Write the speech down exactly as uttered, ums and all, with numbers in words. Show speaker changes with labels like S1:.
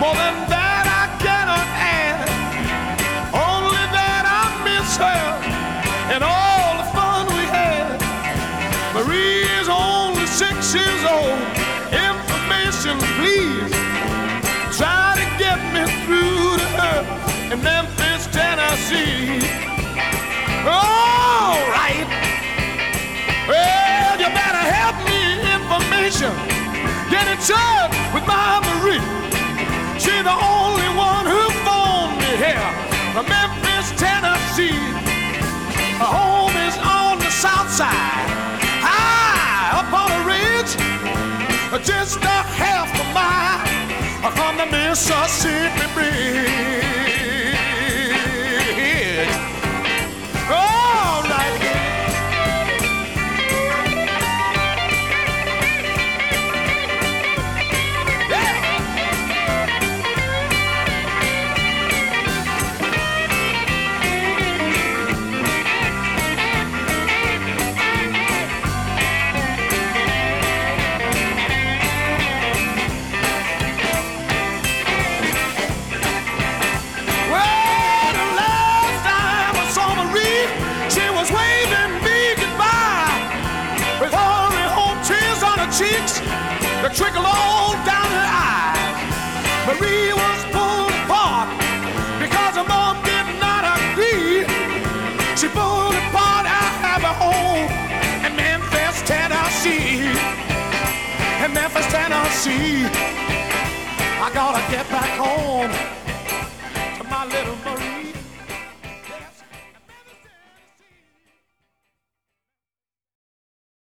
S1: More than that I cannot add. Only that I miss her and all the fun we had. Marie is only six years old. Information, please. Try to get me through to her in Memphis, Tennessee. All right. Well, you better help me. Information. Get in touch with my Marie. She's the only one who phoned me here from Memphis, Tennessee. Her home is on the south side, high up on a ridge, just a half a mile from the Mississippi Bridge. All right. Cheeks that trickle all down her eyes. Marie was pulled apart because her mom did not agree. She pulled apart, I have a home in Memphis, Tennessee. In Memphis, Tennessee. I gotta get back home to my little Marie.